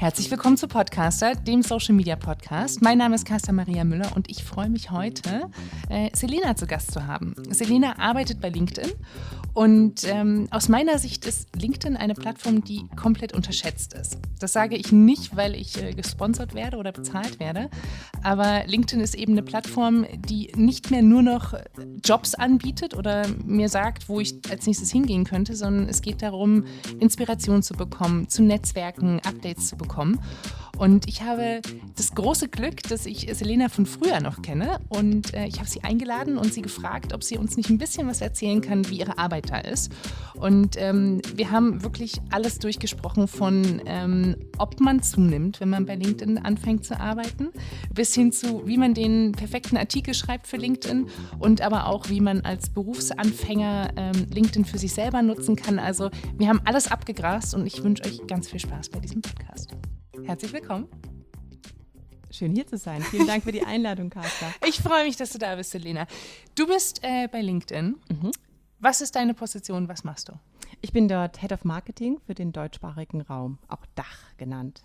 Herzlich willkommen zu Podcaster, dem Social Media Podcast. Mein Name ist Carsten Maria Müller und ich freue mich heute, Selena zu Gast zu haben. Selena arbeitet bei LinkedIn und aus meiner Sicht ist LinkedIn eine Plattform, die komplett unterschätzt ist. Das sage ich nicht, weil ich gesponsert werde oder bezahlt werde, aber LinkedIn ist eben eine Plattform, die nicht mehr nur noch Jobs anbietet oder mir sagt, wo ich als nächstes hingehen könnte, sondern es geht darum, Inspiration zu bekommen, zu Netzwerken, Updates zu bekommen. Und ich habe das große Glück, dass ich Selena von früher noch kenne und ich habe sie eingeladen und sie gefragt, ob sie uns nicht ein bisschen was erzählen kann, wie ihre Arbeit da ist. Und wir haben wirklich alles durchgesprochen von ob man zunimmt, wenn man bei LinkedIn anfängt zu arbeiten, bis hin zu, wie man den perfekten Artikel schreibt für LinkedIn und aber auch, wie man als Berufsanfänger LinkedIn für sich selber nutzen kann. Also wir haben alles abgegrast und ich wünsche euch ganz viel Spaß bei diesem Podcast. Herzlich willkommen. Schön hier zu sein. Vielen Dank für die Einladung, Carsten. Ich freue mich, dass du da bist, Selena. Du bist bei LinkedIn. Was ist deine Position? Was machst du? Ich bin dort Head of Marketing für den deutschsprachigen Raum, auch Dach genannt.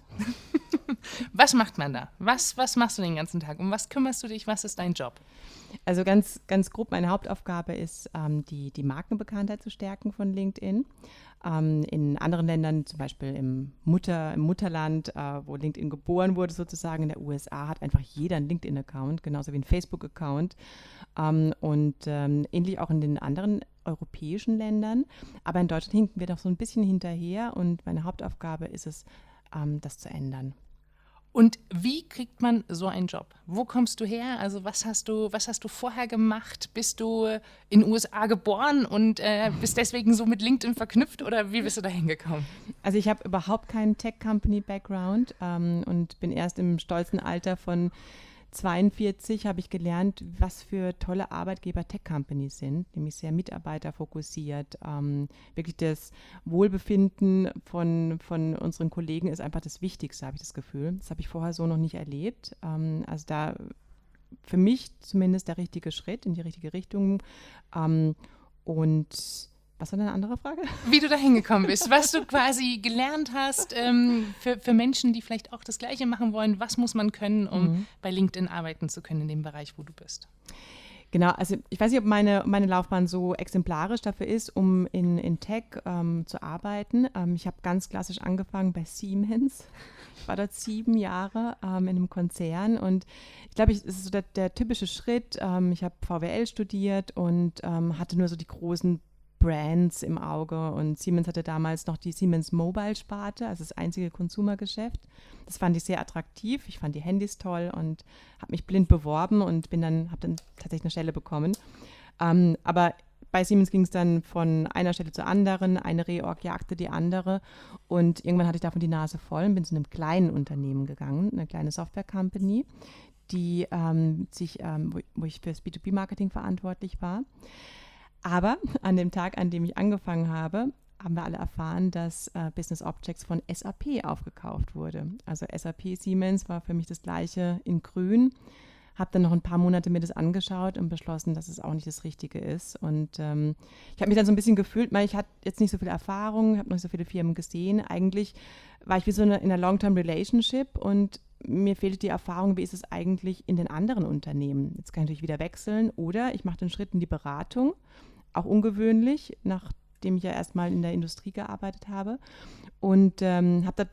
Was macht man da? Was machst du den ganzen Tag? Um was kümmerst du dich? Was ist dein Job? Also ganz grob, meine Hauptaufgabe ist, die Markenbekanntheit zu stärken von LinkedIn. In anderen Ländern, zum Beispiel im Mutterland, wo LinkedIn geboren wurde sozusagen, in der USA, hat einfach jeder einen LinkedIn-Account, genauso wie einen Facebook-Account. Ähnlich auch in den anderen europäischen Ländern. Aber in Deutschland hinken wir noch so ein bisschen hinterher und meine Hauptaufgabe ist es, das zu ändern. Und wie kriegt man so einen Job? Wo kommst du her? Also was hast du vorher gemacht? Bist du in den USA geboren und bist deswegen so mit LinkedIn verknüpft oder wie bist du da hingekommen? Also ich habe überhaupt keinen Tech-Company-Background und bin erst im stolzen Alter von 42 habe ich gelernt, was für tolle Arbeitgeber Tech-Companies sind, nämlich sehr mitarbeiterfokussiert. Wirklich das Wohlbefinden von unseren Kollegen ist einfach das Wichtigste, habe ich das Gefühl. Das habe ich vorher so noch nicht erlebt. Also da für mich zumindest der richtige Schritt in die richtige Richtung. Und was war deine andere Frage? Wie du da hingekommen bist, was du quasi gelernt hast für Menschen, die vielleicht auch das Gleiche machen wollen. Was muss man können, um bei LinkedIn arbeiten zu können in dem Bereich, wo du bist? Genau, also ich weiß nicht, ob meine Laufbahn so exemplarisch dafür ist, um in Tech zu arbeiten. Ich habe ganz klassisch angefangen bei Siemens. Ich war dort 7 Jahre in einem Konzern und ich glaube, es ist so der typische Schritt. Ich habe VWL studiert und hatte nur so die großen Brands im Auge und Siemens hatte damals noch die Siemens Mobile-Sparte, also das einzige Consumer-Geschäft. Das fand ich sehr attraktiv. Ich fand die Handys toll und habe mich blind beworben und habe dann tatsächlich eine Stelle bekommen. Aber bei Siemens ging es dann von einer Stelle zur anderen, eine Reorg jagte die andere und irgendwann hatte ich davon die Nase voll und bin zu einem kleinen Unternehmen gegangen, eine kleine Software-Company, die wo ich für das B2B-Marketing verantwortlich war. Aber an dem Tag, an dem ich angefangen habe, haben wir alle erfahren, dass Business Objects von SAP aufgekauft wurde. Also SAP Siemens war für mich das Gleiche in grün. Habe dann noch ein paar Monate mir das angeschaut und beschlossen, dass es auch nicht das Richtige ist. Und ich habe mich dann so ein bisschen gefühlt, weil ich hatte jetzt nicht so viel Erfahrung, habe noch nicht so viele Firmen gesehen. Eigentlich war ich wie so in einer Long-Term-Relationship und mir fehlte die Erfahrung, wie ist es eigentlich in den anderen Unternehmen. Jetzt kann ich natürlich wieder wechseln oder ich mache den Schritt in die Beratung. Auch ungewöhnlich, nachdem ich ja erstmal in der Industrie gearbeitet habe. Und bin auf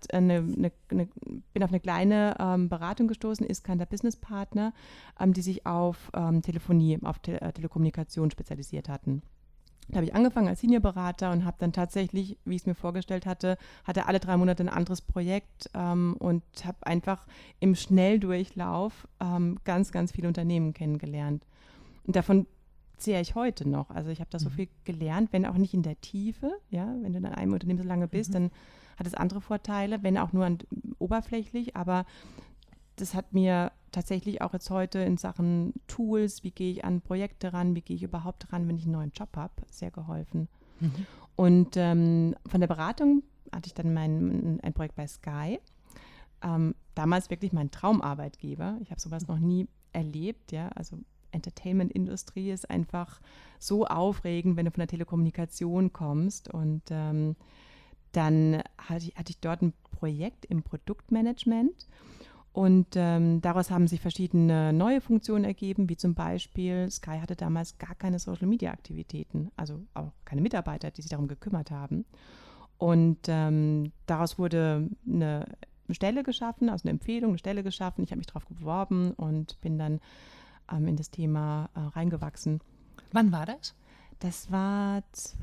eine kleine Beratung gestoßen, Iskander Business Partner, die sich auf Telefonie, auf Telekommunikation spezialisiert hatten. Da habe ich angefangen als Seniorberater und habe dann tatsächlich, wie ich es mir vorgestellt hatte alle 3 Monate ein anderes Projekt und habe einfach im Schnelldurchlauf ganz, ganz viele Unternehmen kennengelernt. Und davon zehre ich heute noch. Also ich habe da so viel gelernt, wenn auch nicht in der Tiefe. Ja, wenn du in einem Unternehmen so lange bist, dann hat es andere Vorteile, wenn auch nur oberflächlich. Aber das hat mir tatsächlich auch jetzt heute in Sachen Tools, wie gehe ich an Projekte ran, wie gehe ich überhaupt ran, wenn ich einen neuen Job habe, sehr geholfen. Und von der Beratung hatte ich dann ein Projekt bei Sky. Damals wirklich mein Traumarbeitgeber. Ich habe sowas noch nie erlebt, ja, also Entertainment-Industrie ist einfach so aufregend, wenn du von der Telekommunikation kommst und dann hatte ich dort ein Projekt im Produktmanagement. Und daraus haben sich verschiedene neue Funktionen ergeben, wie zum Beispiel Sky hatte damals gar keine Social-Media-Aktivitäten, also auch keine Mitarbeiter, die sich darum gekümmert haben. Und daraus wurde eine Stelle geschaffen, also eine Empfehlung, eine Stelle geschaffen. Ich habe mich darauf beworben und bin dann in das Thema reingewachsen. Wann war das? Das war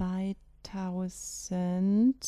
2009,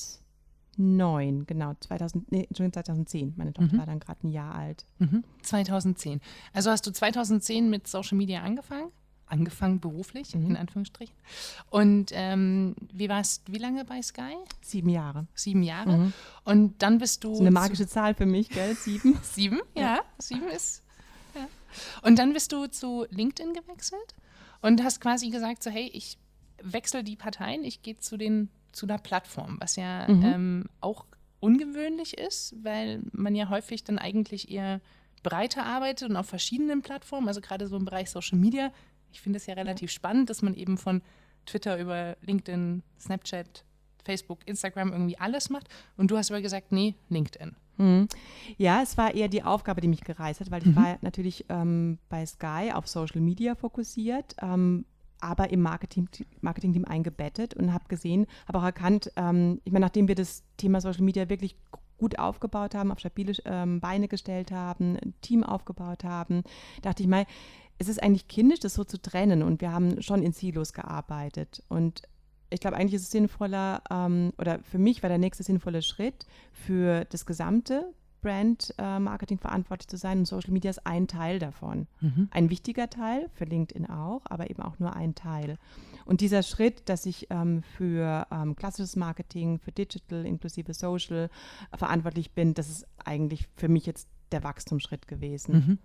genau, 2010. Meine Tochter war dann gerade ein Jahr alt. 2010. Also hast du 2010 mit Social Media angefangen beruflich, in Anführungsstrichen. Und wie lange bei Sky? 7 Jahre. 7 Jahre. Und dann bist du... Das ist eine magische Zahl für mich, gell? 7. 7, ja. 7 ist... Ja. Und dann bist du zu LinkedIn gewechselt und hast quasi gesagt, so hey, ich wechsle die Parteien, ich gehe zu der Plattform, was ja auch ungewöhnlich ist, weil man ja häufig dann eigentlich eher breiter arbeitet und auf verschiedenen Plattformen, also gerade so im Bereich Social Media. Ich finde es ja relativ spannend, dass man eben von Twitter über LinkedIn, Snapchat, Facebook, Instagram irgendwie alles macht. Und du hast aber gesagt, nee, LinkedIn. Ja, es war eher die Aufgabe, die mich gereizt hat, weil ich war natürlich bei Sky auf Social Media fokussiert, aber im Marketing-Team eingebettet und habe auch erkannt, ich meine, nachdem wir das Thema Social Media wirklich gut aufgebaut haben, auf stabile Beine gestellt haben, ein Team aufgebaut haben, dachte ich mal, es ist eigentlich kindisch, das so zu trennen, und wir haben schon in Silos gearbeitet. Und ich glaube, eigentlich ist es sinnvoller, oder für mich war der nächste sinnvolle Schritt, für das gesamte Brand-Marketing verantwortlich zu sein, und Social Media ist ein Teil davon. Ein wichtiger Teil, für LinkedIn auch, aber eben auch nur ein Teil. Und dieser Schritt, dass ich für klassisches Marketing, für Digital inklusive Social verantwortlich bin, das ist eigentlich für mich jetzt der Wachstumsschritt gewesen.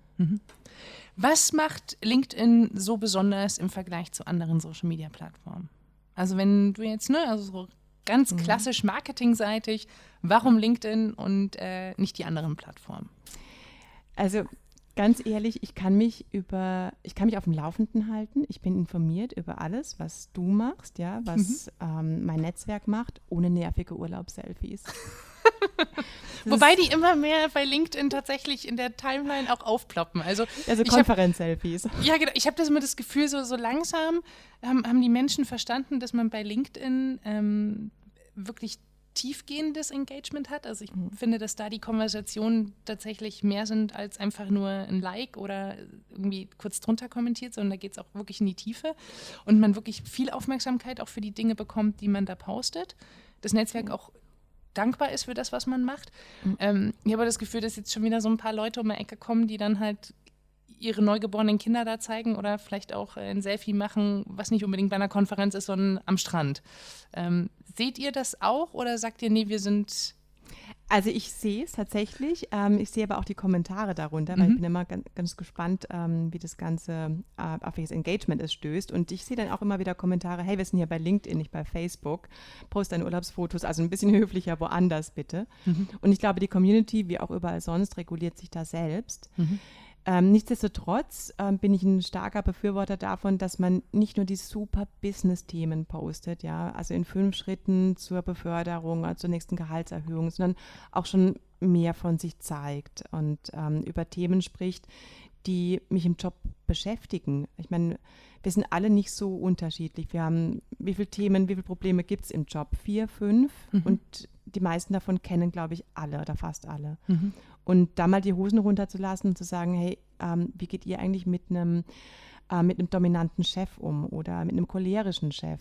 Was macht LinkedIn so besonders im Vergleich zu anderen Social-Media-Plattformen? Also wenn du jetzt, also so ganz klassisch marketingseitig, warum LinkedIn und nicht die anderen Plattformen? Also ganz ehrlich, ich kann mich auf dem Laufenden halten. Ich bin informiert über alles, was du machst, ja, was mein Netzwerk macht, ohne nervige Urlaubsselfies. Wobei die immer mehr bei LinkedIn tatsächlich in der Timeline auch aufploppen. Also Konferenz-Selfies. Ja, genau. Ich habe immer das Gefühl, so langsam haben die Menschen verstanden, dass man bei LinkedIn wirklich tiefgehendes Engagement hat. Also ich finde, dass da die Konversationen tatsächlich mehr sind als einfach nur ein Like oder irgendwie kurz drunter kommentiert, sondern da geht es auch wirklich in die Tiefe und man wirklich viel Aufmerksamkeit auch für die Dinge bekommt, die man da postet. Das Netzwerk auch dankbar ist für das, was man macht. Ich habe aber das Gefühl, dass jetzt schon wieder so ein paar Leute um die Ecke kommen, die dann halt ihre neugeborenen Kinder da zeigen oder vielleicht auch ein Selfie machen, was nicht unbedingt bei einer Konferenz ist, sondern am Strand. Seht ihr das auch oder sagt ihr, nee, wir sind... Also ich sehe es tatsächlich. Ich sehe aber auch die Kommentare darunter, weil ich bin immer ganz gespannt, wie das Ganze, auf welches Engagement es stößt. Und ich sehe dann auch immer wieder Kommentare, hey, wir sind hier bei LinkedIn, nicht bei Facebook. Post deine Urlaubsfotos, also ein bisschen höflicher woanders bitte. Und ich glaube, die Community, wie auch überall sonst, reguliert sich da selbst. Nichtsdestotrotz bin ich ein starker Befürworter davon, dass man nicht nur die super Business-Themen postet, ja, also in 5 Schritten zur Beförderung oder zur nächsten Gehaltserhöhung, sondern auch schon mehr von sich zeigt und über Themen spricht, die mich im Job beschäftigen. Ich meine, wir sind alle nicht so unterschiedlich. Wir haben, wie viele Themen, wie viele Probleme gibt es im Job? 4, 5 und die meisten davon kennen, glaube ich, alle oder fast alle. Und da mal die Hosen runterzulassen und zu sagen, hey, wie geht ihr eigentlich mit einem dominanten Chef um oder mit einem cholerischen Chef?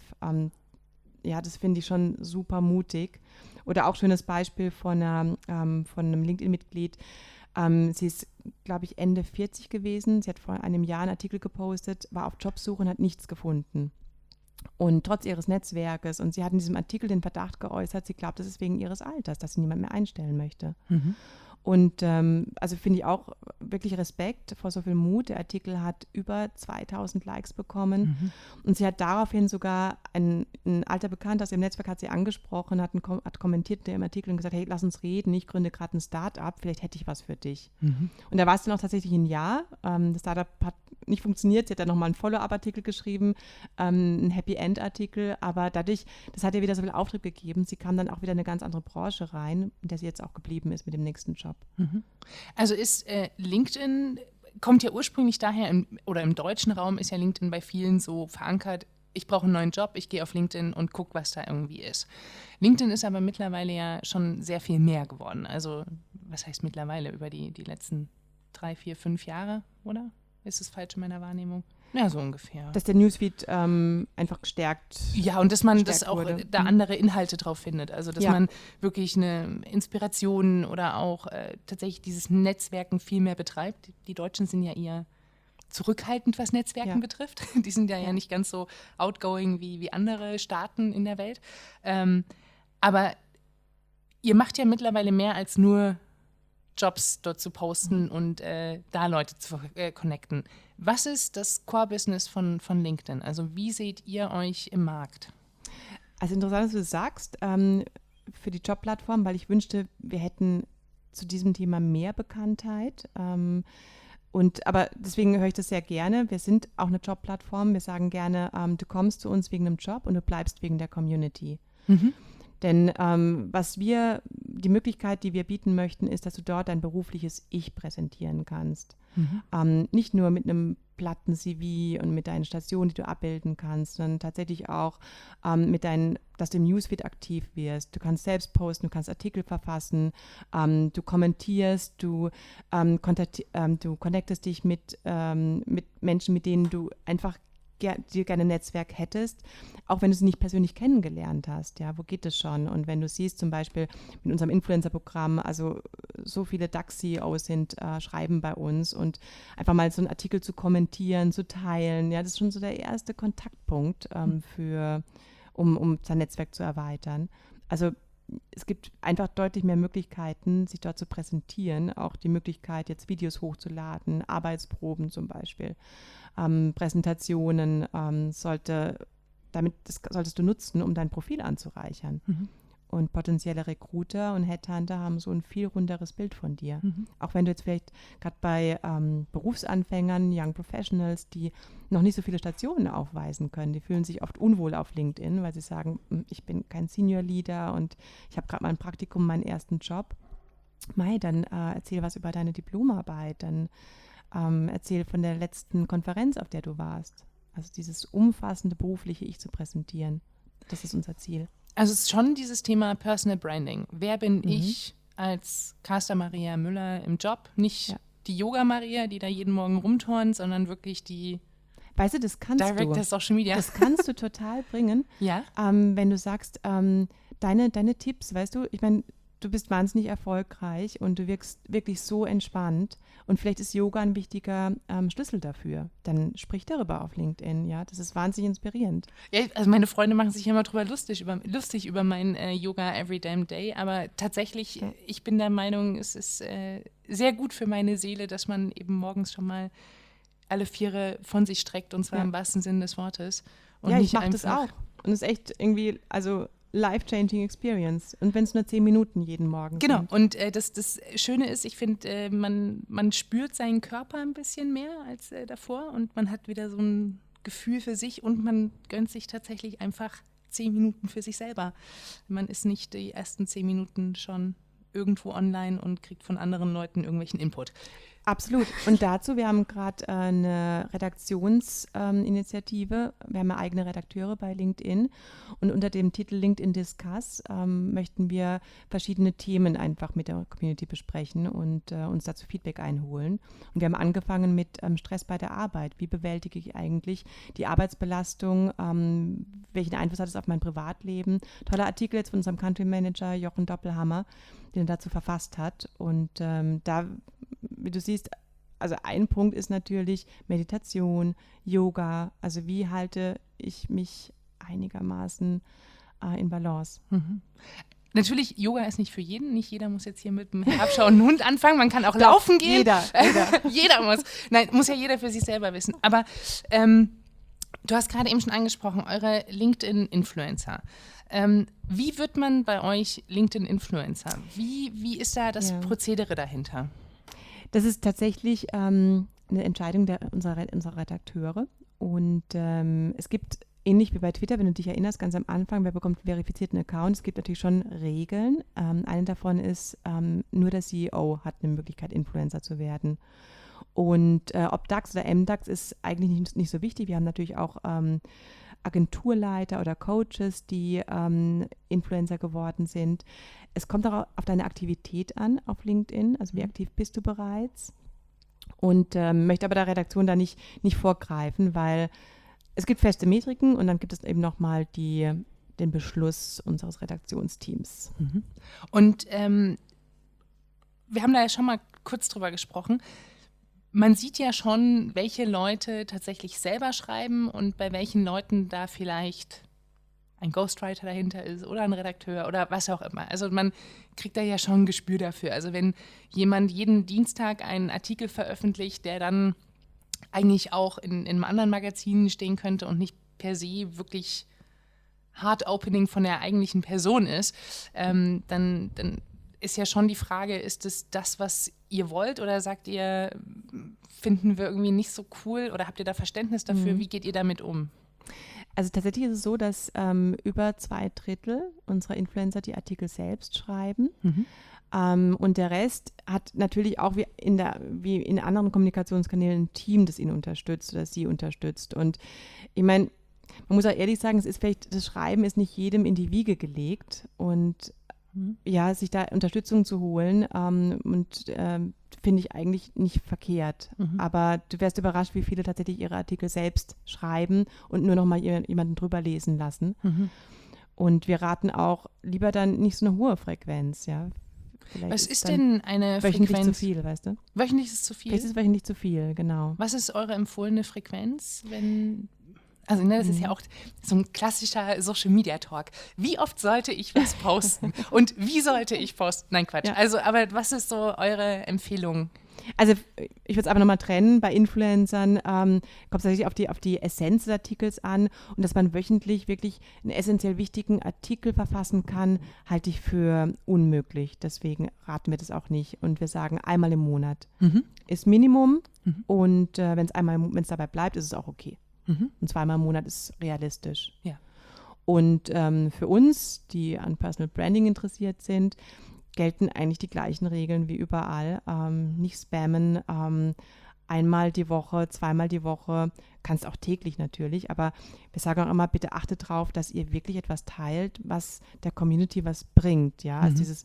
Ja, das finde ich schon super mutig. Oder auch schönes Beispiel von einem LinkedIn-Mitglied. Sie ist, glaube ich, Ende 40 gewesen. Sie hat vor einem Jahr einen Artikel gepostet, war auf Jobsuche und hat nichts gefunden. Und trotz ihres Netzwerkes, und sie hat in diesem Artikel den Verdacht geäußert, sie glaubt, es ist wegen ihres Alters, dass sie niemand mehr einstellen möchte. Und also finde ich auch wirklich Respekt vor so viel Mut. Der Artikel hat über 2000 Likes bekommen. Und sie hat daraufhin sogar ein alter Bekannter aus ihrem Netzwerk hat sie angesprochen, hat kommentiert in dem Artikel und gesagt, hey, lass uns reden, ich gründe gerade ein Start-up, vielleicht hätte ich was für dich. Und da war es dann auch tatsächlich ein Jahr. Das Start-up hat nicht funktioniert. Sie hat dann nochmal einen Follow-up-Artikel geschrieben, einen Happy-End-Artikel, aber dadurch, das hat ihr wieder so viel Auftrieb gegeben. Sie kam dann auch wieder in eine ganz andere Branche rein, in der sie jetzt auch geblieben ist mit dem nächsten Job. Also ist LinkedIn, kommt ja ursprünglich daher, im deutschen Raum ist ja LinkedIn bei vielen so verankert, ich brauche einen neuen Job, ich gehe auf LinkedIn und gucke, was da irgendwie ist. LinkedIn ist aber mittlerweile ja schon sehr viel mehr geworden. Also was heißt mittlerweile? Über die letzten 3, 4, 5 Jahre, oder? Ist es falsch in meiner Wahrnehmung? Ja, so ungefähr. Dass der Newsfeed einfach gestärkt Ja, und dass man das auch wurde. da andere Inhalte drauf findet. Also, dass man wirklich eine Inspiration oder auch tatsächlich dieses Netzwerken viel mehr betreibt. Die Deutschen sind ja eher zurückhaltend, was Netzwerken betrifft. Die sind ja nicht ganz so outgoing wie andere Staaten in der Welt. Aber ihr macht ja mittlerweile mehr als nur Jobs dort zu posten und da Leute zu connecten. Was ist das Core-Business von LinkedIn? Also wie seht ihr euch im Markt? Also interessant, dass du das sagst, für die Jobplattform, weil ich wünschte, wir hätten zu diesem Thema mehr Bekanntheit. Aber deswegen höre ich das sehr gerne. Wir sind auch eine Jobplattform. Wir sagen gerne, du kommst zu uns wegen einem Job und du bleibst wegen der Community. Denn die Möglichkeit, die wir bieten möchten, ist, dass du dort dein berufliches Ich präsentieren kannst. Nicht nur mit einem platten CV und mit deinen Stationen, die du abbilden kannst, sondern tatsächlich auch dass du im Newsfeed aktiv wirst. Du kannst selbst posten, du kannst Artikel verfassen, du kommentierst, du connectest dich mit Menschen, mit denen du einfach dir gerne ein Netzwerk hättest, auch wenn du sie nicht persönlich kennengelernt hast. Ja, wo geht es schon? Und wenn du siehst, zum Beispiel mit unserem Influencer-Programm, also so viele DAX-CEOs schreiben bei uns und einfach mal so einen Artikel zu kommentieren, zu teilen, ja, das ist schon so der erste Kontaktpunkt um sein Netzwerk zu erweitern. Also es gibt einfach deutlich mehr Möglichkeiten, sich dort zu präsentieren, auch die Möglichkeit, jetzt Videos hochzuladen, Arbeitsproben zum Beispiel, Präsentationen, solltest du nutzen, um dein Profil anzureichern. Und potenzielle Recruiter und Headhunter haben so ein viel runderes Bild von dir. Auch wenn du jetzt vielleicht gerade bei Berufsanfängern, Young Professionals, die noch nicht so viele Stationen aufweisen können, die fühlen sich oft unwohl auf LinkedIn, weil sie sagen, ich bin kein Senior Leader und ich habe gerade mal ein Praktikum, meinen ersten Job. Dann erzähl was über deine Diplomarbeit, dann erzähl von der letzten Konferenz, auf der du warst. Also dieses umfassende berufliche Ich zu präsentieren, das ist unser Ziel. Also es ist schon dieses Thema Personal Branding. Wer bin ich als Carsta Maria Müller im Job? Nicht die Yoga-Maria, die da jeden Morgen rumturnt, sondern wirklich die Weißt du, das kannst Director Social Media. Das kannst du total bringen, wenn du sagst, deine Tipps, weißt du, ich meine, du bist wahnsinnig erfolgreich und du wirkst wirklich so entspannt und vielleicht ist Yoga ein wichtiger Schlüssel dafür. Dann sprich darüber auf LinkedIn, ja, das ist wahnsinnig inspirierend. Ja, also meine Freunde machen sich immer drüber lustig über mein Yoga Every Damn Day, aber tatsächlich, ich bin der Meinung, es ist sehr gut für meine Seele, dass man eben morgens schon mal alle Viere von sich streckt und zwar im wahrsten Sinne des Wortes. Und ja, nicht ich mache das auch und es ist echt irgendwie, also life-changing experience. Und wenn es nur 10 Minuten jeden Morgen sind. Genau. Und das Schöne ist, ich finde, man spürt seinen Körper ein bisschen mehr als davor und man hat wieder so ein Gefühl für sich und man gönnt sich tatsächlich einfach 10 Minuten für sich selber. Man ist nicht die ersten 10 Minuten schon irgendwo online und kriegt von anderen Leuten irgendwelchen Input. Absolut. Und dazu, wir haben gerade eine Redaktionsinitiative. Wir haben ja eigene Redakteure bei LinkedIn. Und unter dem Titel LinkedIn Discuss möchten wir verschiedene Themen einfach mit der Community besprechen und uns dazu Feedback einholen. Und wir haben angefangen mit Stress bei der Arbeit. Wie bewältige ich eigentlich die Arbeitsbelastung? Welchen Einfluss hat es auf mein Privatleben? Toller Artikel jetzt von unserem Country Manager Jochen Doppelhammer, den er dazu verfasst hat. Und da, wie du siehst, also ein Punkt ist natürlich Meditation, Yoga, also wie halte ich mich einigermaßen in Balance. Natürlich, Yoga ist nicht für jeden. Nicht jeder muss jetzt hier mit einem herabschauenden Hund anfangen. Man kann auch laufen gehen. Jeder. Jeder muss. Nein, muss ja jeder für sich selber wissen. Aber du hast gerade eben schon angesprochen, eure LinkedIn-Influencer. Wie wird man bei euch LinkedIn-Influencer? Wie ist da das Prozedere dahinter? Das ist tatsächlich eine eine Entscheidung unserer Redakteure. Und es gibt, ähnlich wie bei Twitter, wenn du dich erinnerst, ganz am Anfang, wer bekommt einen verifizierten Account? Es gibt natürlich schon Regeln. Eine davon ist, nur der CEO hat eine Möglichkeit, Influencer zu werden. Und ob DAX oder MDAX ist eigentlich nicht so wichtig. Wir haben natürlich auch Agenturleiter oder Coaches, die Influencer geworden sind. Es kommt auch auf deine Aktivität an auf LinkedIn, also wie aktiv bist du bereits. Und möchte aber der Redaktion da nicht vorgreifen, weil es gibt feste Metriken und dann gibt es eben nochmal den Beschluss unseres Redaktionsteams. Mhm. Und wir haben da ja schon mal kurz drüber gesprochen. Man sieht ja schon, welche Leute tatsächlich selber schreiben und bei welchen Leuten da vielleicht ein Ghostwriter dahinter ist oder ein Redakteur oder was auch immer. Also man kriegt da ja schon ein Gespür dafür. Also wenn jemand jeden Dienstag einen Artikel veröffentlicht, der dann eigentlich auch in einem anderen Magazin stehen könnte und nicht per se wirklich Hard-Opening von der eigentlichen Person ist, dann ist ja schon die Frage, ist es das, was ihr wollt, oder sagt ihr, finden wir irgendwie nicht so cool, oder habt ihr da Verständnis dafür? Wie geht ihr damit um? Also tatsächlich ist es so, dass über 2/3 unserer Influencer die Artikel selbst schreiben. Und der Rest hat natürlich auch wie in anderen Kommunikationskanälen ein Team, das ihn unterstützt oder sie unterstützt. Und ich meine, man muss auch ehrlich sagen, das Schreiben ist nicht jedem in die Wiege gelegt. Und ja, sich da Unterstützung zu holen finde ich eigentlich nicht verkehrt. Aber du wärst überrascht, wie viele tatsächlich ihre Artikel selbst schreiben und nur noch mal jemanden drüber lesen lassen. Und wir raten auch lieber dann nicht so eine hohe Frequenz, ja. Vielleicht was ist denn eine Frequenz? Wöchentlich zu viel, weißt du? Wöchentlich ist es zu viel? Vielleicht ist es wöchentlich zu viel, genau. Was ist eure empfohlene Frequenz, Also das ist ja auch so ein klassischer Social-Media-Talk. Wie oft sollte ich was posten? Und wie sollte ich posten? Nein, Quatsch. Ja. Also, aber was ist so eure Empfehlung? Also ich würde es einfach nochmal trennen. Bei Influencern kommt es tatsächlich auf die Essenz des Artikels an. Und dass man wöchentlich wirklich einen essentiell wichtigen Artikel verfassen kann, halte ich für unmöglich. Deswegen raten wir das auch nicht. Und wir sagen, einmal im Monat ist Minimum. Und wenn es dabei bleibt, ist es auch okay. Und 2-mal im Monat ist realistisch. Ja. Und für uns, die an Personal Branding interessiert sind, gelten eigentlich die gleichen Regeln wie überall. Nicht spammen, einmal die Woche, 2-mal die Woche, kannst auch täglich natürlich, aber wir sagen auch immer, bitte achtet darauf, dass ihr wirklich etwas teilt, was der Community was bringt. Ja? Also dieses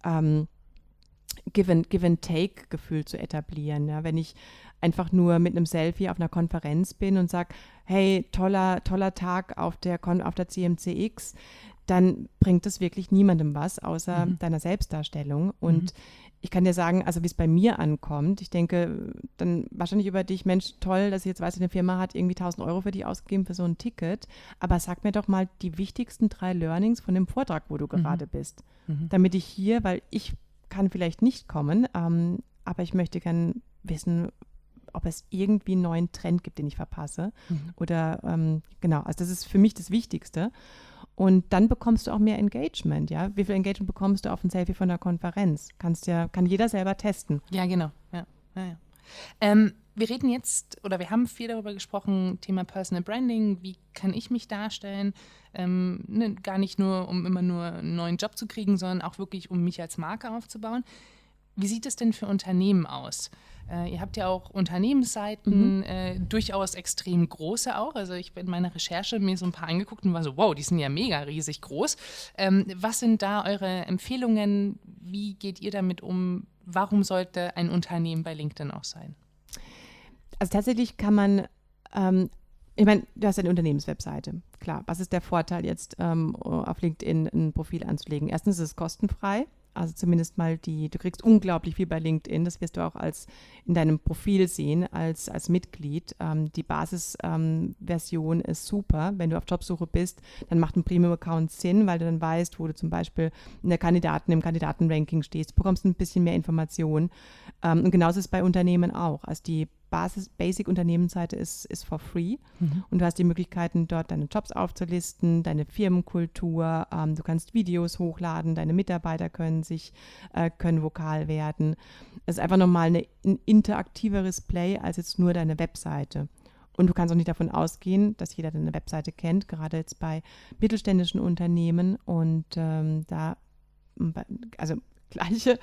Give-and-Take-Gefühl zu etablieren. Ja? Wenn ich einfach nur mit einem Selfie auf einer Konferenz bin und sage, hey, toller Tag auf der CMCX, dann bringt das wirklich niemandem was, außer deiner Selbstdarstellung. Und ich kann dir sagen, also wie es bei mir ankommt, ich denke dann wahrscheinlich über dich, Mensch, toll, dass ich jetzt weiß, eine Firma hat irgendwie 1.000 € für dich ausgegeben für so ein Ticket, aber sag mir doch mal die wichtigsten 3 Learnings von dem Vortrag, wo du gerade bist, damit ich hier, weil ich kann vielleicht nicht kommen, aber ich möchte gern wissen, ob es irgendwie einen neuen Trend gibt, den ich verpasse. Oder genau, also das ist für mich das Wichtigste. Und dann bekommst du auch mehr Engagement, ja. Wie viel Engagement bekommst du auf ein Selfie von der Konferenz? Kann jeder selber testen. Ja, genau. Ja. Wir reden jetzt, oder wir haben viel darüber gesprochen, Thema Personal Branding, wie kann ich mich darstellen, gar nicht nur, um immer nur einen neuen Job zu kriegen, sondern auch wirklich, um mich als Marke aufzubauen. Wie sieht es denn für Unternehmen aus? Ihr habt ja auch Unternehmensseiten, durchaus extrem große auch. Also ich habe in meiner Recherche mir so ein paar angeguckt und war so, wow, die sind ja mega riesig groß. Was sind da eure Empfehlungen? Wie geht ihr damit um? Warum sollte ein Unternehmen bei LinkedIn auch sein? Also tatsächlich kann man, ich meine, du hast eine Unternehmenswebseite. Klar, was ist der Vorteil jetzt, auf LinkedIn ein Profil anzulegen? Erstens ist es kostenfrei. Also zumindest mal du kriegst unglaublich viel bei LinkedIn, das wirst du auch in deinem Profil sehen, als Mitglied. Die Basisversion ist super. Wenn du auf Jobsuche bist, dann macht ein Premium-Account Sinn, weil du dann weißt, wo du zum Beispiel im Kandidatenranking stehst. Du bekommst ein bisschen mehr Informationen. Und genauso ist es bei Unternehmen auch. Also die Basic-Unternehmensseite ist for free und du hast die Möglichkeiten, dort deine Jobs aufzulisten, deine Firmenkultur, du kannst Videos hochladen, deine Mitarbeiter können vokal werden. Es ist einfach nochmal ein interaktiveres Play als jetzt nur deine Webseite. Und du kannst auch nicht davon ausgehen, dass jeder deine Webseite kennt, gerade jetzt bei mittelständischen Unternehmen. Und gleiche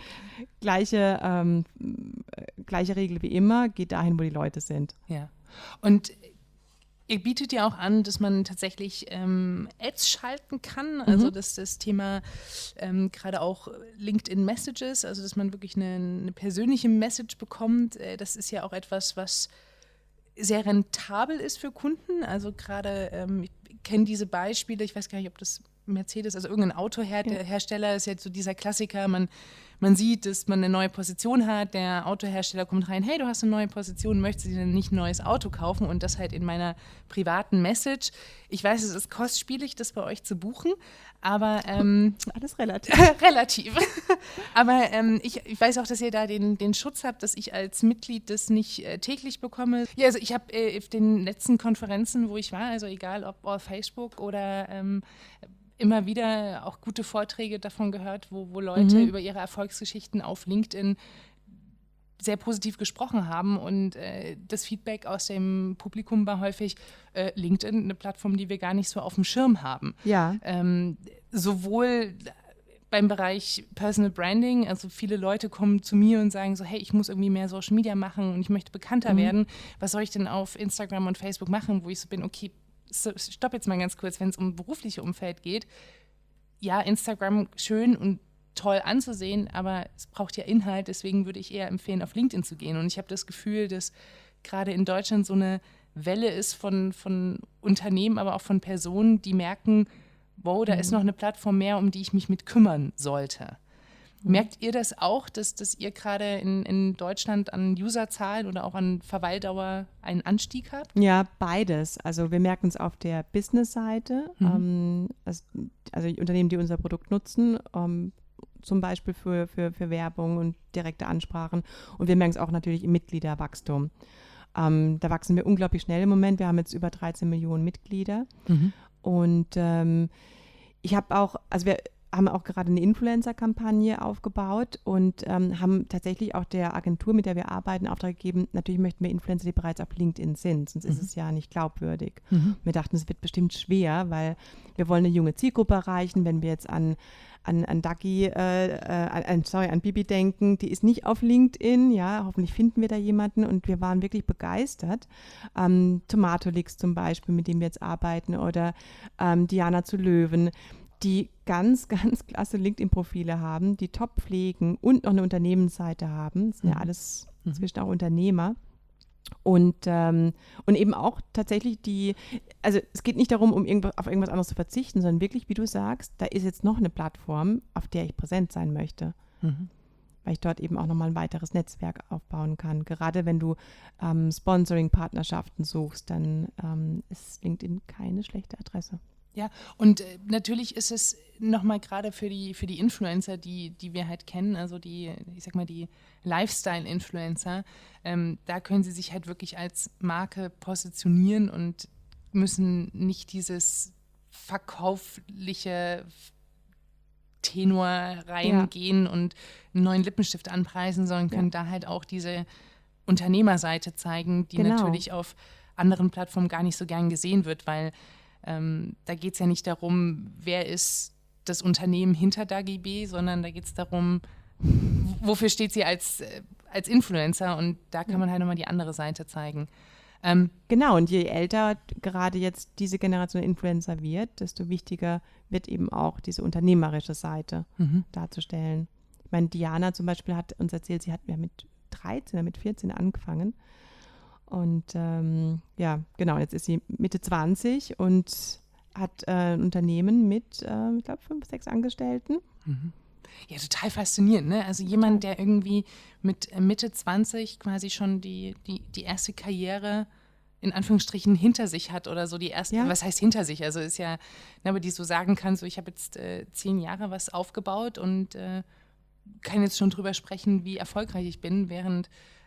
Regel wie immer, geht dahin, wo die Leute sind. Ja. Und ihr bietet ja auch an, dass man tatsächlich Ads schalten kann, also dass das Thema gerade auch LinkedIn Messages, also dass man wirklich eine persönliche Message bekommt, das ist ja auch etwas, was sehr rentabel ist für Kunden. Also gerade, ich kenne diese Beispiele, ich weiß gar nicht, ob das Mercedes, also irgendein Autohersteller ist jetzt so dieser Klassiker, man sieht, dass man eine neue Position hat, der Autohersteller kommt rein, hey, du hast eine neue Position, möchtest du dir denn nicht ein neues Auto kaufen? Und das halt in meiner privaten Message. Ich weiß, es ist kostspielig, das bei euch zu buchen, aber alles relativ. relativ. Aber ich weiß auch, dass ihr da den Schutz habt, dass ich als Mitglied das nicht täglich bekomme. Ja, also ich habe auf den letzten Konferenzen, wo ich war, also egal ob auf Facebook oder immer wieder auch gute Vorträge davon gehört, wo Leute über ihre Erfolgsgeschichten auf LinkedIn sehr positiv gesprochen haben und das Feedback aus dem Publikum war häufig LinkedIn, eine Plattform, die wir gar nicht so auf dem Schirm haben. Ja. Sowohl beim Bereich Personal Branding, also viele Leute kommen zu mir und sagen so, hey, ich muss irgendwie mehr Social Media machen und ich möchte bekannter werden. Was soll ich denn auf Instagram und Facebook machen, wo ich so bin, okay, stopp jetzt mal ganz kurz, wenn es um berufliche Umfeld geht. Ja, Instagram schön und toll anzusehen, aber es braucht ja Inhalt, deswegen würde ich eher empfehlen, auf LinkedIn zu gehen. Und ich habe das Gefühl, dass gerade in Deutschland so eine Welle ist von Unternehmen, aber auch von Personen, die merken, wow, da ist noch eine Plattform mehr, um die ich mich mit kümmern sollte. Merkt ihr das auch, dass ihr gerade in Deutschland an Userzahlen oder auch an Verweildauer einen Anstieg habt? Ja, beides. Also wir merken es auf der Business-Seite, also die Unternehmen, die unser Produkt nutzen, zum Beispiel für Werbung und direkte Ansprachen. Und wir merken es auch natürlich im Mitgliederwachstum. Da wachsen wir unglaublich schnell im Moment. Wir haben jetzt über 13 Millionen Mitglieder. Und ich habe auch, also wir haben auch gerade eine Influencer-Kampagne aufgebaut und haben tatsächlich auch der Agentur, mit der wir arbeiten, Auftrag gegeben, natürlich möchten wir Influencer, die bereits auf LinkedIn sind, sonst ist es ja nicht glaubwürdig. Wir dachten, es wird bestimmt schwer, weil wir wollen eine junge Zielgruppe erreichen, wenn wir jetzt an Bibi denken, die ist nicht auf LinkedIn, ja, hoffentlich finden wir da jemanden und wir waren wirklich begeistert. Tomatolix zum Beispiel, mit dem wir jetzt arbeiten oder Diana zu Löwen, die ganz, ganz klasse LinkedIn-Profile haben, die top pflegen und noch eine Unternehmensseite haben. Das sind ja alles inzwischen auch Unternehmer. Und eben auch tatsächlich also es geht nicht darum, auf irgendwas anderes zu verzichten, sondern wirklich, wie du sagst, da ist jetzt noch eine Plattform, auf der ich präsent sein möchte. Weil ich dort eben auch nochmal ein weiteres Netzwerk aufbauen kann. Gerade wenn du Sponsoring-Partnerschaften suchst, dann ist LinkedIn keine schlechte Adresse. Ja, und natürlich ist es nochmal gerade für die Influencer, die wir halt kennen, also die Lifestyle-Influencer, da können sie sich halt wirklich als Marke positionieren und müssen nicht dieses verkaufliche Tenor reingehen und einen neuen Lippenstift anpreisen, sondern können da halt auch diese Unternehmerseite zeigen, die natürlich auf anderen Plattformen gar nicht so gern gesehen wird, weil da geht es ja nicht darum, wer ist das Unternehmen hinter DAGIB, sondern da geht es darum, wofür steht sie als Influencer und da kann man halt nochmal die andere Seite zeigen. Genau, und je älter gerade jetzt diese Generation Influencer wird, desto wichtiger wird eben auch diese unternehmerische Seite darzustellen. Ich meine, Diana zum Beispiel hat uns erzählt, sie hat ja mit 13 oder mit 14 angefangen. Und genau, jetzt ist sie Mitte 20 und hat ein Unternehmen mit, ich glaube, 5, 6 Angestellten. Ja, total faszinierend, ne? Also jemand, der irgendwie mit Mitte 20 quasi schon die erste Karriere in Anführungsstrichen hinter sich hat oder so die erste, was heißt hinter sich? Also ist ja, aber die so sagen kann, so ich habe jetzt 10 Jahre was aufgebaut und kann jetzt schon drüber sprechen, wie erfolgreich ich bin, während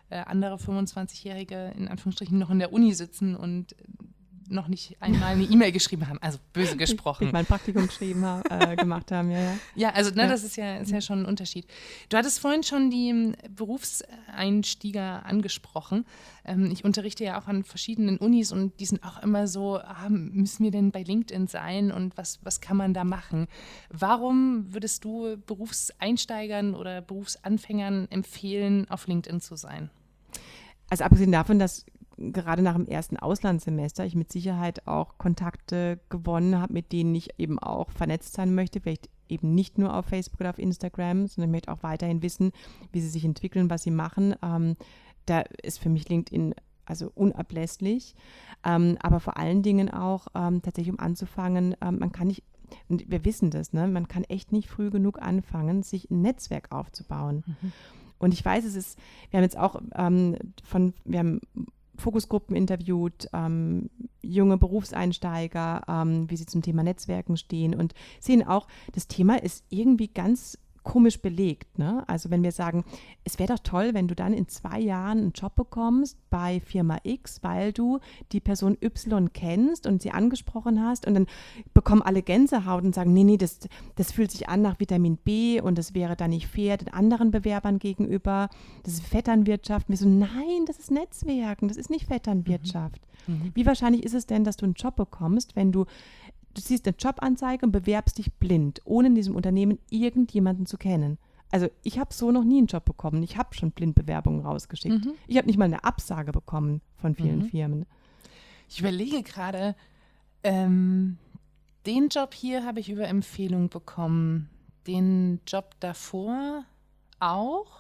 andere 25-Jährige in Anführungsstrichen noch in der Uni sitzen und noch nicht einmal eine E-Mail geschrieben haben, also böse gesprochen. Ich mein Praktikum gemacht haben, ja. Ja, also das ist ja schon ein Unterschied. Du hattest vorhin schon die Berufseinsteiger angesprochen. Ich unterrichte ja auch an verschiedenen Unis und die sind auch immer so, müssen wir denn bei LinkedIn sein und was kann man da machen? Warum würdest du Berufseinsteigern oder Berufsanfängern empfehlen, auf LinkedIn zu sein? Also abgesehen davon, dass gerade nach dem ersten Auslandssemester ich mit Sicherheit auch Kontakte gewonnen habe, mit denen ich eben auch vernetzt sein möchte, vielleicht eben nicht nur auf Facebook oder auf Instagram, sondern ich möchte auch weiterhin wissen, wie sie sich entwickeln, was sie machen. Da ist für mich LinkedIn also unablässlich, aber vor allen Dingen auch tatsächlich, um anzufangen, man kann nicht, und wir wissen das, ne, man kann echt nicht früh genug anfangen, sich ein Netzwerk aufzubauen. Mhm. Und ich weiß, wir haben jetzt auch wir haben Fokusgruppen interviewt, junge Berufseinsteiger, wie sie zum Thema Netzwerken stehen und sehen auch, das Thema ist irgendwie ganz komisch belegt. Ne? Also wenn wir sagen, es wäre doch toll, wenn du dann in 2 Jahren einen Job bekommst bei Firma X, weil du die Person Y kennst und sie angesprochen hast und dann bekommen alle Gänsehaut und sagen, nee, das fühlt sich an nach Vitamin B und das wäre dann nicht fair den anderen Bewerbern gegenüber. Das ist Vetternwirtschaft. Und wir so, nein, das ist Netzwerken, das ist nicht Vetternwirtschaft. Mhm. Wie wahrscheinlich ist es denn, dass du einen Job bekommst, wenn du siehst eine Jobanzeige und bewerbst dich blind, ohne in diesem Unternehmen irgendjemanden zu kennen. Also ich habe so noch nie einen Job bekommen. Ich habe schon Blindbewerbungen rausgeschickt. Mhm. Ich habe nicht mal eine Absage bekommen von vielen Firmen. Ich überlege gerade, den Job hier habe ich über Empfehlung bekommen. Den Job davor auch.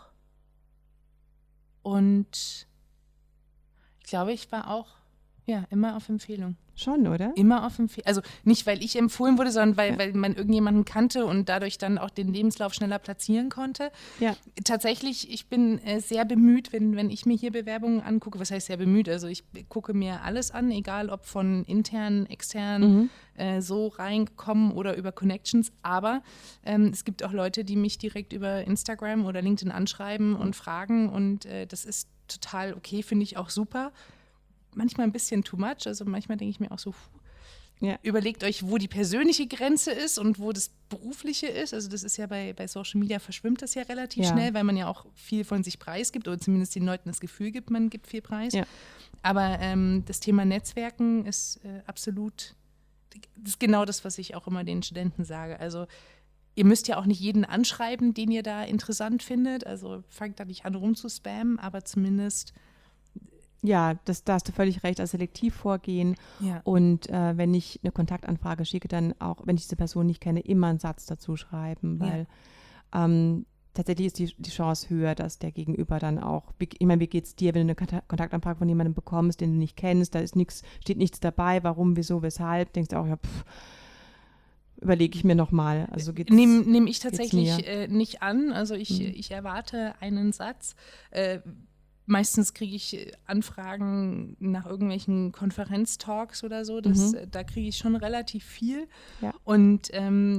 Und ich glaube, ich war auch immer auf Empfehlung. Schon, oder? Immer auf Empfehlung. Also nicht, weil ich empfohlen wurde, sondern weil man irgendjemanden kannte und dadurch dann auch den Lebenslauf schneller platzieren konnte. Ja. Tatsächlich, ich bin sehr bemüht, wenn ich mir hier Bewerbungen angucke. Was heißt sehr bemüht? Also ich gucke mir alles an, egal ob von intern, extern so reingekommen oder über Connections. Aber es gibt auch Leute, die mich direkt über Instagram oder LinkedIn anschreiben und fragen. Und das ist total okay, finde ich auch super. Manchmal ein bisschen too much, also manchmal denke ich mir auch so, überlegt euch, wo die persönliche Grenze ist und wo das Berufliche ist. Also das ist ja bei Social Media verschwimmt das ja relativ schnell, weil man ja auch viel von sich preisgibt oder zumindest den Leuten das Gefühl gibt, man gibt viel Preis. Ja. Aber das Thema Netzwerken ist absolut, das ist genau das, was ich auch immer den Studenten sage. Also ihr müsst ja auch nicht jeden anschreiben, den ihr da interessant findet. Also fangt da nicht an rumzuspammen, aber zumindest. Ja, da hast du völlig recht, also selektiv vorgehen und wenn ich eine Kontaktanfrage schicke, dann auch, wenn ich diese Person nicht kenne, immer einen Satz dazu schreiben, weil tatsächlich ist die Chance höher, dass der Gegenüber dann auch, ich meine, wie geht's dir, wenn du eine Kontaktanfrage von jemandem bekommst, den du nicht kennst, da ist steht nichts dabei, warum, wieso, weshalb, denkst du auch, überlege ich mir nochmal. Also nehme ich tatsächlich nicht an, also ich erwarte einen Satz. Meistens kriege ich Anfragen nach irgendwelchen Konferenztalks oder so. Da kriege ich schon relativ viel. Ja. Und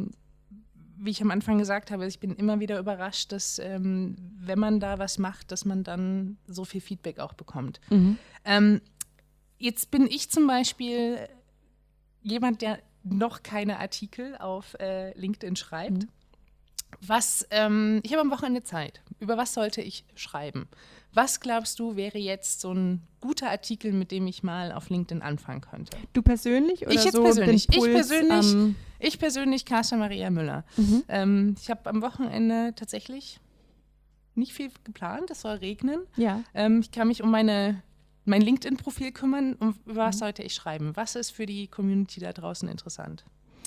wie ich am Anfang gesagt habe, ich bin immer wieder überrascht, dass wenn man da was macht, dass man dann so viel Feedback auch bekommt. Jetzt bin ich zum Beispiel jemand, der noch keine Artikel auf LinkedIn schreibt. Ich habe am Wochenende Zeit. Über was sollte ich schreiben? Was glaubst du, wäre jetzt so ein guter Artikel, mit dem ich mal auf LinkedIn anfangen könnte? Du persönlich oder ich jetzt so? Persönlich. Ich persönlich, Carsten Maria Müller. Ich habe am Wochenende tatsächlich nicht viel geplant. Es soll regnen. Ja. Ich kann mich um mein LinkedIn-Profil kümmern. Über was sollte ich schreiben? Was ist für die Community da draußen interessant?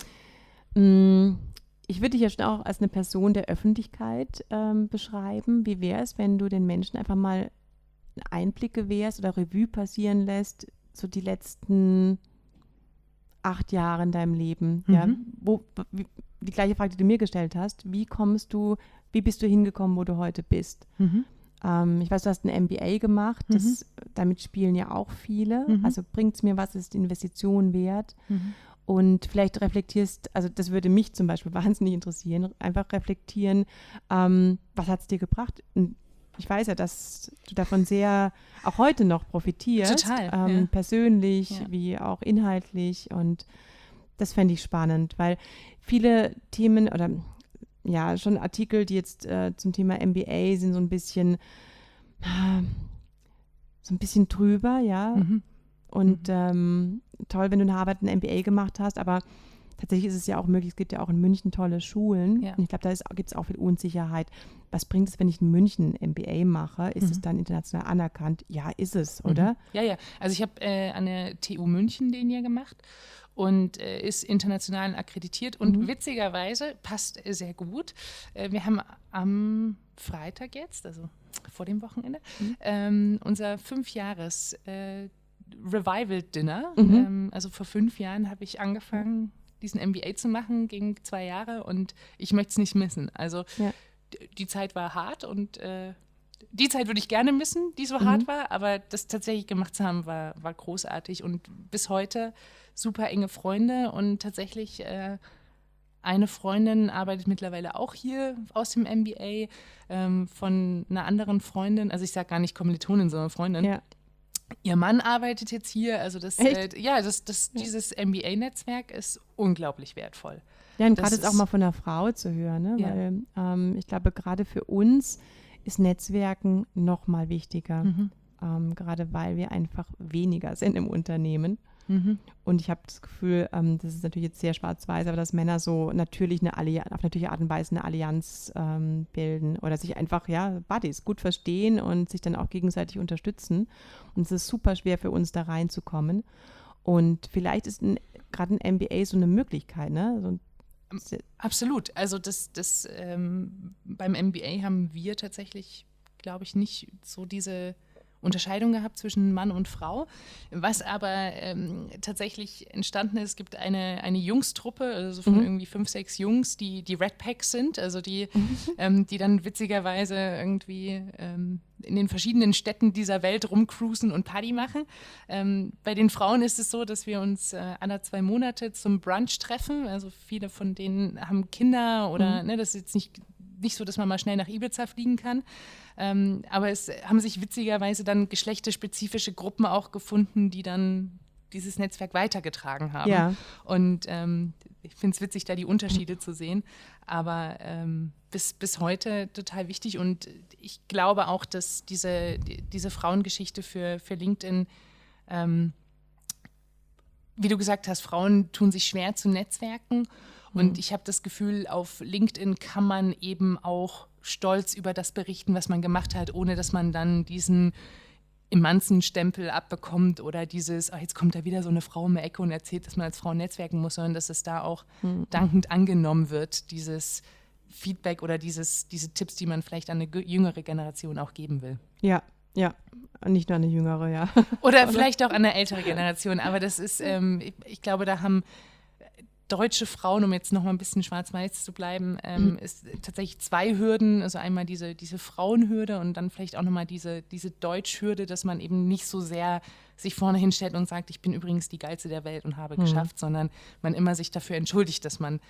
Ich würde dich ja schon auch als eine Person der Öffentlichkeit beschreiben. Wie wäre es, wenn du den Menschen einfach mal Einblick gewährst oder Revue passieren lässt, so die letzten 8 Jahre in deinem Leben? Ja? Die gleiche Frage, die du mir gestellt hast, wie bist du hingekommen, wo du heute bist? Ich weiß, du hast ein MBA gemacht, damit spielen ja auch viele. Also bringt es mir was, ist die Investition wert? Und vielleicht reflektierst, also das würde mich zum Beispiel wahnsinnig interessieren, einfach reflektieren, was hat es dir gebracht? Und ich weiß ja, dass du davon sehr auch heute noch profitierst. Total. Persönlich wie auch inhaltlich. Und das fände ich spannend, weil viele Themen oder ja, schon Artikel, die jetzt zum Thema MBA sind so ein bisschen drüber, ja. Und toll, wenn du in Harvard ein MBA gemacht hast, aber tatsächlich ist es ja auch möglich, es gibt ja auch in München tolle Schulen. Ja. Und ich glaube, da gibt es auch viel Unsicherheit. Was bringt es, wenn ich in München ein MBA mache? Ist es dann international anerkannt? Ja, ist es, oder? Ja. Also ich habe an der TU München den ja gemacht und ist international akkreditiert und witzigerweise passt sehr gut. Wir haben am Freitag jetzt, also vor dem Wochenende, unser 5-Jahres Revival-Dinner. Also vor 5 Jahren habe ich angefangen, diesen MBA zu machen, ging 2 Jahre und ich möchte es nicht missen. Also die Zeit war hart und die Zeit würde ich gerne missen, die so hart war, aber das tatsächlich gemacht zu haben, war großartig und bis heute super enge Freunde und tatsächlich eine Freundin arbeitet mittlerweile auch hier aus dem MBA von einer anderen Freundin, also ich sage gar nicht Kommilitonin, sondern Freundin. Ja. Ihr Mann arbeitet jetzt hier, also dieses MBA-Netzwerk ist unglaublich wertvoll. Ja, und gerade ist auch mal von einer Frau zu hören, ne? Weil ich glaube, gerade für uns ist Netzwerken noch mal wichtiger, gerade weil wir einfach weniger sind im Unternehmen. Und ich habe das Gefühl, das ist natürlich jetzt sehr schwarz-weiß, aber dass Männer so auf natürliche Art und Weise eine Allianz bilden oder sich einfach, Buddies gut verstehen und sich dann auch gegenseitig unterstützen. Und es ist super schwer für uns da reinzukommen. Und vielleicht ist gerade ein MBA so eine Möglichkeit, ne? Absolut. Also beim MBA haben wir tatsächlich, glaube ich, nicht so diese Unterscheidung gehabt zwischen Mann und Frau. Was aber tatsächlich entstanden ist, es gibt eine Jungstruppe, also von irgendwie 5, 6 Jungs, die Red Packs sind, also die dann witzigerweise irgendwie in den verschiedenen Städten dieser Welt rumcruisen und Party machen. Bei den Frauen ist es so, dass wir uns alle 2 Monate zum Brunch treffen. Also viele von denen haben Kinder oder das ist jetzt nicht so, dass man mal schnell nach Ibiza fliegen kann. Aber es haben sich witzigerweise dann geschlechterspezifische Gruppen auch gefunden, die dann dieses Netzwerk weitergetragen haben. Ja. Und ich finde es witzig, da die Unterschiede zu sehen. Aber bis heute total wichtig. Und ich glaube auch, dass diese Frauengeschichte für LinkedIn, wie du gesagt hast, Frauen tun sich schwer zu netzwerken. Und ich habe das Gefühl, auf LinkedIn kann man eben auch stolz über das berichten, was man gemacht hat, ohne dass man dann diesen Emanzenstempel abbekommt oder dieses, jetzt kommt da wieder so eine Frau um die Ecke und erzählt, dass man als Frau netzwerken muss, sondern dass es da auch dankend angenommen wird, dieses Feedback oder diese Tipps, die man vielleicht an eine jüngere Generation auch geben will. Ja, nicht nur eine jüngere, ja. Oder vielleicht auch an eine ältere Generation, aber das ist, ich glaube, da haben deutsche Frauen, um jetzt noch mal ein bisschen schwarz-weiß zu bleiben, ist tatsächlich 2 Hürden, also einmal diese Frauenhürde und dann vielleicht auch nochmal diese Deutschhürde, dass man eben nicht so sehr sich vorne hinstellt und sagt, ich bin übrigens die Geilste der Welt und habe geschafft, sondern man immer sich dafür entschuldigt, dass man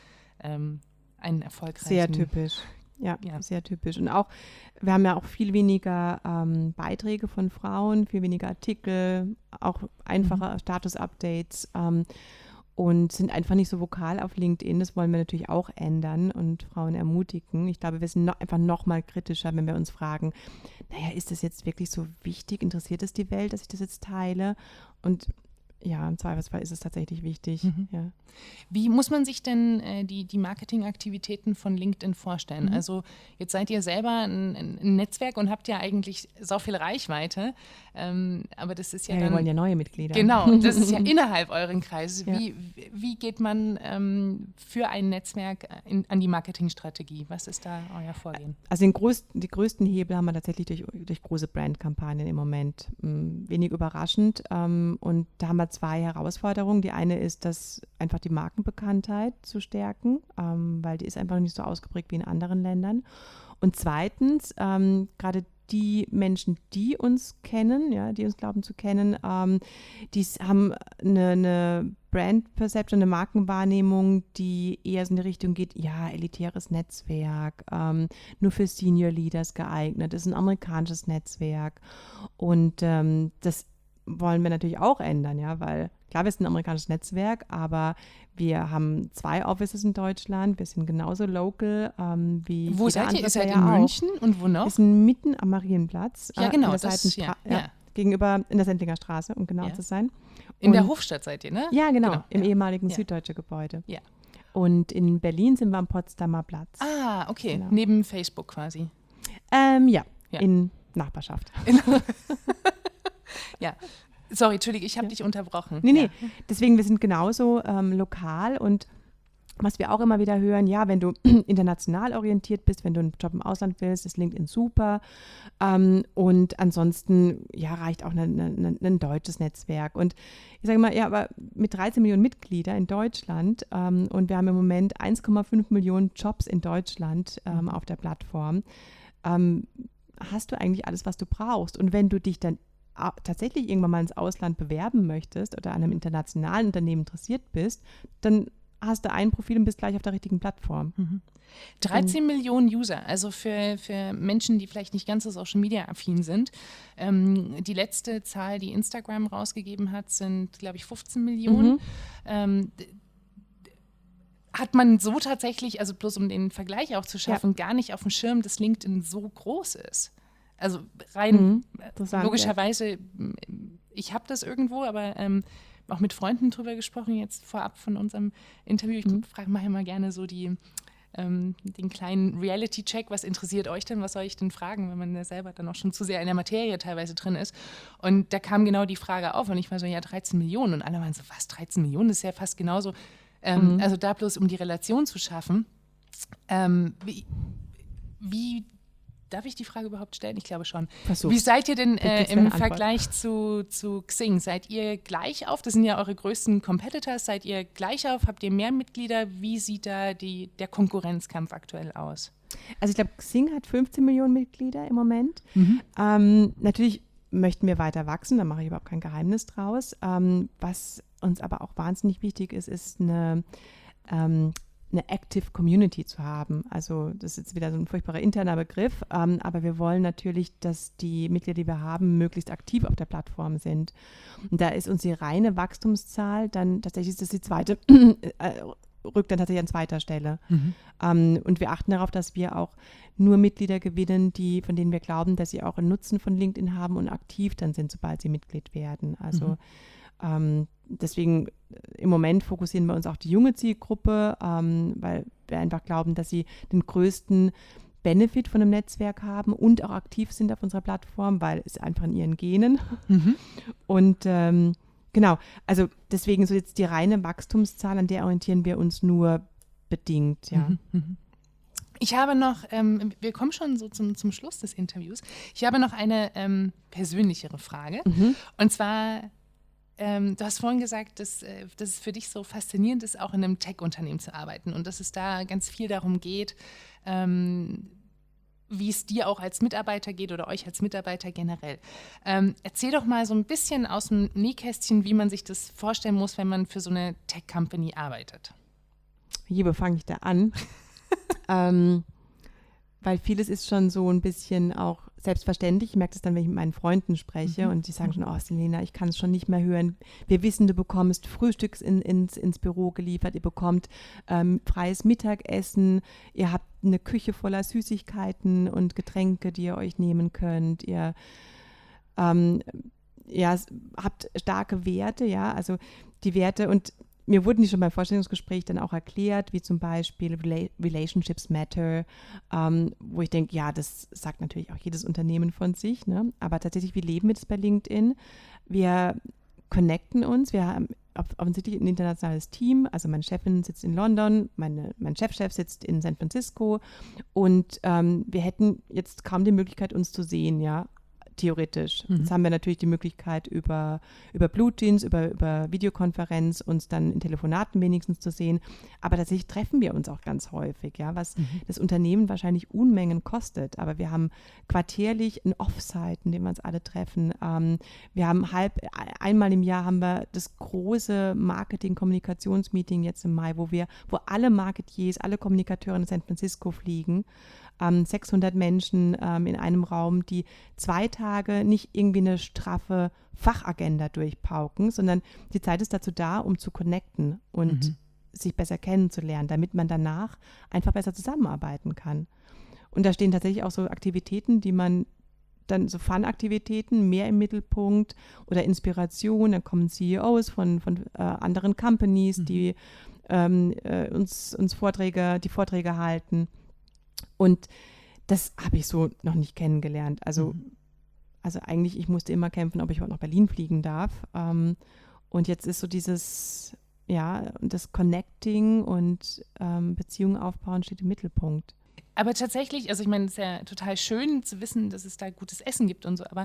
einen erfolgreichen... Sehr typisch. Ja, sehr typisch. Und auch, wir haben ja auch viel weniger Beiträge von Frauen, viel weniger Artikel, auch einfache Status-Updates, und sind einfach nicht so vokal auf LinkedIn. Das wollen wir natürlich auch ändern und Frauen ermutigen. Ich glaube, wir sind einfach noch mal kritischer, wenn wir uns fragen, ist das jetzt wirklich so wichtig? Interessiert es die Welt, dass ich das jetzt teile? Und ja, im Zweifelsfall ist es tatsächlich wichtig. Ja. Wie muss man sich denn die Marketingaktivitäten von LinkedIn vorstellen? Also jetzt seid ihr selber ein Netzwerk und habt ja eigentlich so viel Reichweite, aber das ist ja dann... Wir wollen ja neue Mitglieder. Genau, das ist ja innerhalb euren Kreises. Wie geht man für ein Netzwerk an die Marketingstrategie? Was ist da euer Vorgehen? Also die größten Hebel haben wir tatsächlich durch große Brandkampagnen im Moment. Wenig überraschend. Und da haben wir 2 Herausforderungen. Die eine ist, dass einfach die Markenbekanntheit zu stärken, weil die ist einfach nicht so ausgeprägt wie in anderen Ländern. Und zweitens, gerade die Menschen, die uns kennen, die uns glauben zu kennen, die haben eine Brand Perception, eine Markenwahrnehmung, die eher so in die Richtung geht, ja, elitäres Netzwerk, nur für Senior Leaders geeignet, ist ein amerikanisches Netzwerk. Und das wollen wir natürlich auch ändern, ja, weil klar, wir sind ein amerikanisches Netzwerk, aber wir haben 2 Offices in Deutschland, wir sind genauso local wie Wo jeder seid ihr? andere Ihr seid Player in auch. München und wo noch? Wir sind mitten am Marienplatz. Ja, genau, in der das, Seitenstraße, gegenüber in der Sendlinger Straße, um genau zu sein. In der Hofstadt seid ihr, ne? Ja, genau, im ehemaligen Süddeutsche Gebäude. Ja. Und in Berlin sind wir am Potsdamer Platz. Ah, okay, Genau. neben Facebook quasi. Ja, in Nachbarschaft. Ja. Sorry, Entschuldige, ich habe dich unterbrochen. Nee, deswegen, wir sind genauso lokal und was wir auch immer wieder hören, ja, wenn du international orientiert bist, wenn du einen Job im Ausland willst, ist LinkedIn super. Und ansonsten, ja, reicht auch ein deutsches Netzwerk. Und ich sage mal, ja, aber mit 13 Millionen Mitgliedern in Deutschland und wir haben im Moment 1,5 Millionen Jobs in Deutschland auf der Plattform, hast du eigentlich alles, was du brauchst. Und wenn du dich dann tatsächlich irgendwann mal ins Ausland bewerben möchtest oder an einem internationalen Unternehmen interessiert bist, dann hast du ein Profil und bist gleich auf der richtigen Plattform. 13 Millionen User, also für Menschen, die vielleicht nicht ganz so Social-Media-affin sind. Die letzte Zahl, die Instagram rausgegeben hat, sind, glaube ich, 15 Millionen. Hat man so tatsächlich, also bloß um den Vergleich auch zu schaffen, gar nicht auf dem Schirm, dass LinkedIn so groß ist. Also rein logischerweise, ich habe das irgendwo, aber auch mit Freunden drüber gesprochen, jetzt vorab von unserem Interview. Ich frage mal immer gerne so den kleinen Reality-Check, was interessiert euch denn, was soll ich denn fragen, wenn man da selber dann auch schon zu sehr in der Materie teilweise drin ist. Und da kam genau die Frage auf und ich war so, ja, 13 Millionen. Und alle waren so, was, 13 Millionen? Das ist ja fast genauso. Also da bloß, um die Relation zu schaffen. Wie darf ich die Frage überhaupt stellen? Ich glaube schon. Versuch's. Wie seid ihr denn im Vergleich zu Xing? Seid ihr gleich auf? Das sind ja eure größten Competitors. Seid ihr gleich auf? Habt ihr mehr Mitglieder? Wie sieht da der Konkurrenzkampf aktuell aus? Also ich glaube, Xing hat 15 Millionen Mitglieder im Moment. Natürlich möchten wir weiter wachsen, da mache ich überhaupt kein Geheimnis draus. Was uns aber auch wahnsinnig wichtig ist, ist eine Active Community zu haben. Also das ist jetzt wieder so ein furchtbarer interner Begriff, aber wir wollen natürlich, dass die Mitglieder, die wir haben, möglichst aktiv auf der Plattform sind. Und da ist uns die reine Wachstumszahl dann tatsächlich, ist das die zweite, rückt dann tatsächlich an zweiter Stelle. Und wir achten darauf, dass wir auch nur Mitglieder gewinnen, von denen wir glauben, dass sie auch einen Nutzen von LinkedIn haben und aktiv dann sind, sobald sie Mitglied werden. Also deswegen im Moment fokussieren wir uns auch die junge Zielgruppe, weil wir einfach glauben, dass sie den größten Benefit von einem Netzwerk haben und auch aktiv sind auf unserer Plattform, weil es einfach in ihren Genen. Und genau, also deswegen so jetzt die reine Wachstumszahl, an der orientieren wir uns nur bedingt, ja. Ich habe noch, wir kommen schon so zum Schluss des Interviews, ich habe noch eine persönlichere Frage. Und zwar, du hast vorhin gesagt, dass es für dich so faszinierend ist, auch in einem Tech-Unternehmen zu arbeiten und dass es da ganz viel darum geht, wie es dir auch als Mitarbeiter geht oder euch als Mitarbeiter generell. Erzähl doch mal so ein bisschen aus dem Nähkästchen, wie man sich das vorstellen muss, wenn man für so eine Tech-Company arbeitet. Wie fange ich da an? Weil vieles ist schon so ein bisschen auch selbstverständlich. Ich merke das dann, wenn ich mit meinen Freunden spreche und die sagen schon, oh Selena, ich kann es schon nicht mehr hören. Wir wissen, du bekommst Frühstücks ins Büro geliefert, ihr bekommt freies Mittagessen, ihr habt eine Küche voller Süßigkeiten und Getränke, die ihr euch nehmen könnt. Ihr habt starke Werte, ja, also die Werte und mir wurden die schon beim Vorstellungsgespräch dann auch erklärt, wie zum Beispiel Relationships Matter, wo ich denke, ja, das sagt natürlich auch jedes Unternehmen von sich, ne? Aber tatsächlich, wie leben wir das bei LinkedIn? Wir connecten uns, wir haben offensichtlich ein internationales Team, also meine Chefin sitzt in London, mein Chefchef sitzt in San Francisco und wir hätten jetzt kaum die Möglichkeit, uns zu sehen, ja. theoretisch. Jetzt haben wir natürlich die Möglichkeit, über Bluejeans, über Videokonferenz uns dann in Telefonaten wenigstens zu sehen. Aber tatsächlich treffen wir uns auch ganz häufig, ja, was das Unternehmen wahrscheinlich Unmengen kostet. Aber wir haben quartärlich ein Offsite, in dem wir uns alle treffen. Wir haben einmal im Jahr haben wir das große Marketing-Kommunikationsmeeting jetzt im Mai, wo alle Marketiers, alle Kommunikateure in San Francisco fliegen. 600 Menschen in einem Raum, die 2 Tage nicht irgendwie eine straffe Fachagenda durchpauken, sondern die Zeit ist dazu da, um zu connecten und sich besser kennenzulernen, damit man danach einfach besser zusammenarbeiten kann. Und da stehen tatsächlich auch so Aktivitäten, die man dann so Fun-Aktivitäten mehr im Mittelpunkt oder Inspiration, dann kommen CEOs von anderen Companies, die uns die Vorträge halten. Und das habe ich so noch nicht kennengelernt. Also eigentlich, ich musste immer kämpfen, ob ich überhaupt nach Berlin fliegen darf. Und jetzt ist so dieses, das Connecting und Beziehungen aufbauen steht im Mittelpunkt. Aber tatsächlich, also ich meine, es ist ja total schön zu wissen, dass es da gutes Essen gibt und so, aber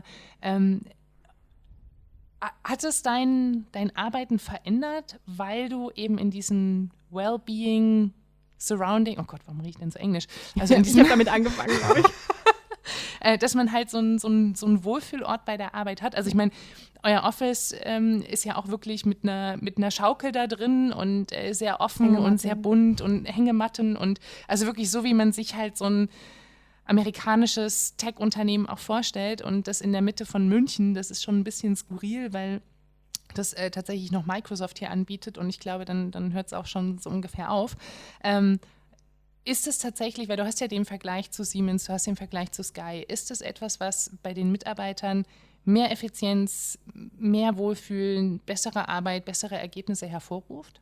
hat es dein Arbeiten verändert, weil du eben in diesen Wellbeing Surrounding, oh Gott, warum rieche ich denn so Englisch? Also ich habe damit angefangen, glaube ich. Dass man halt so einen Wohlfühlort bei der Arbeit hat. Also ich meine, euer Office ist ja auch wirklich mit einer Schaukel da drin und sehr offen und sehr bunt und Hängematten und also wirklich so, wie man sich halt so ein amerikanisches Tech-Unternehmen auch vorstellt und das in der Mitte von München, das ist schon ein bisschen skurril, weil das tatsächlich noch Microsoft hier anbietet und ich glaube, dann hört es auch schon so ungefähr auf. Ist es tatsächlich, weil du hast ja den Vergleich zu Siemens, du hast den Vergleich zu Sky, ist es etwas, was bei den Mitarbeitern mehr Effizienz, mehr Wohlfühlen, bessere Arbeit, bessere Ergebnisse hervorruft?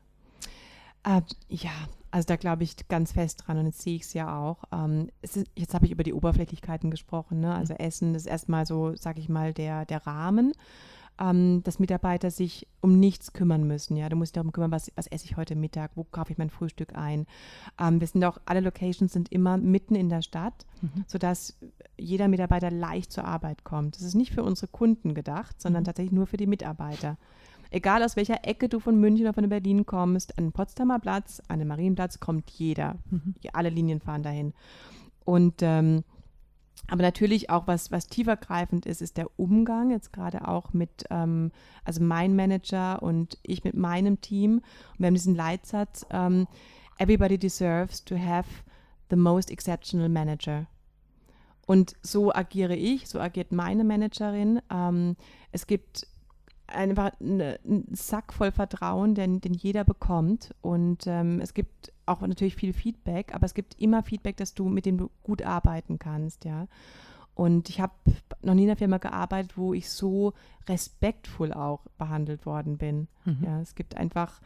Ja, also da glaube ich ganz fest dran und jetzt sehe ich es ja auch. Jetzt habe ich über die Oberflächlichkeiten gesprochen, ne? Also Essen, das ist erstmal so, sage ich mal, der Rahmen. Dass Mitarbeiter sich um nichts kümmern müssen. Ja, du musst dich darum kümmern, was esse ich heute Mittag, wo kaufe ich mein Frühstück ein. Alle Locations sind immer mitten in der Stadt, sodass jeder Mitarbeiter leicht zur Arbeit kommt. Das ist nicht für unsere Kunden gedacht, sondern tatsächlich nur für die Mitarbeiter. Egal aus welcher Ecke du von München oder von Berlin kommst, an den Potsdamer Platz, an den Marienplatz kommt jeder. Alle Linien fahren dahin. Und aber natürlich auch, was tiefergreifend ist der Umgang, jetzt gerade auch mit, also mein Manager und ich mit meinem Team. Und wir haben diesen Leitsatz, everybody deserves to have the most exceptional manager. Und so agiere ich, so agiert meine Managerin. Es gibt einfach einen Sack voll Vertrauen, den jeder bekommt. Und es gibt auch natürlich viel Feedback, aber es gibt immer Feedback, mit dem du gut arbeiten kannst, ja. Und ich habe noch nie in einer Firma gearbeitet, wo ich so respektvoll auch behandelt worden bin. Ja, es gibt einfach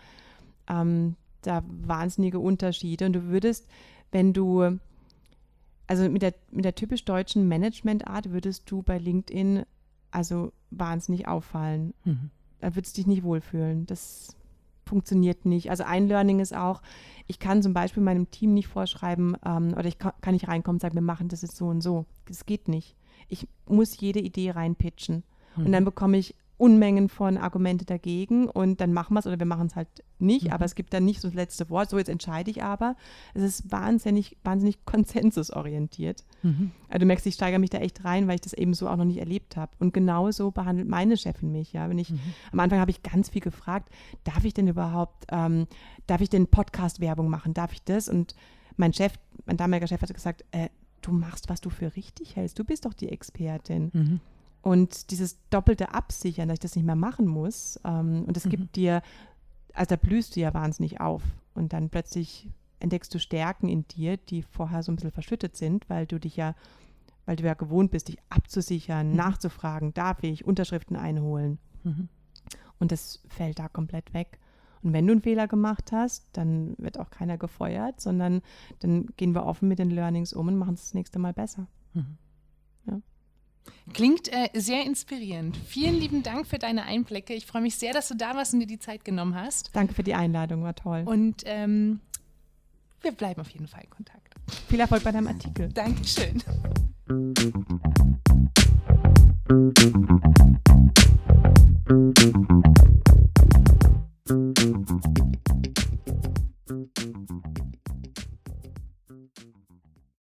da wahnsinnige Unterschiede. Und du würdest, also mit der typisch deutschen Managementart würdest du bei LinkedIn also wahnsinnig auffallen. Da würdest du dich nicht wohlfühlen. Das funktioniert nicht. Also ein Learning ist auch, ich kann zum Beispiel meinem Team nicht vorschreiben oder ich kann nicht reinkommen und sagen, wir machen das jetzt so und so. Das geht nicht. Ich muss jede Idee reinpitchen. Und dann bekomme ich Unmengen von Argumente dagegen und dann machen wir es oder wir machen es halt nicht, aber es gibt dann nicht so das letzte Wort, so jetzt entscheide ich aber. Es ist wahnsinnig konsensusorientiert. Also du merkst, ich steigere mich da echt rein, weil ich das eben so auch noch nicht erlebt habe. Und genauso behandelt meine Chefin mich. Ja, wenn ich am Anfang habe ich ganz viel gefragt, darf ich denn Podcast-Werbung machen, darf ich das? Und mein damaliger Chef hat gesagt, du machst, was du für richtig hältst, du bist doch die Expertin. Und dieses doppelte Absichern, dass ich das nicht mehr machen muss, und das gibt dir, also da blühst du ja wahnsinnig auf. Und dann plötzlich entdeckst du Stärken in dir, die vorher so ein bisschen verschüttet sind, weil du ja gewohnt bist, dich abzusichern, nachzufragen, darf ich Unterschriften einholen. Und das fällt da komplett weg. Und wenn du einen Fehler gemacht hast, dann wird auch keiner gefeuert, sondern dann gehen wir offen mit den Learnings um und machen es das nächste Mal besser. Ja. Klingt sehr inspirierend. Vielen lieben Dank für deine Einblicke. Ich freue mich sehr, dass du da warst und dir die Zeit genommen hast. Danke für die Einladung, war toll. Und wir bleiben auf jeden Fall in Kontakt. Viel Erfolg bei deinem Artikel. Dankeschön.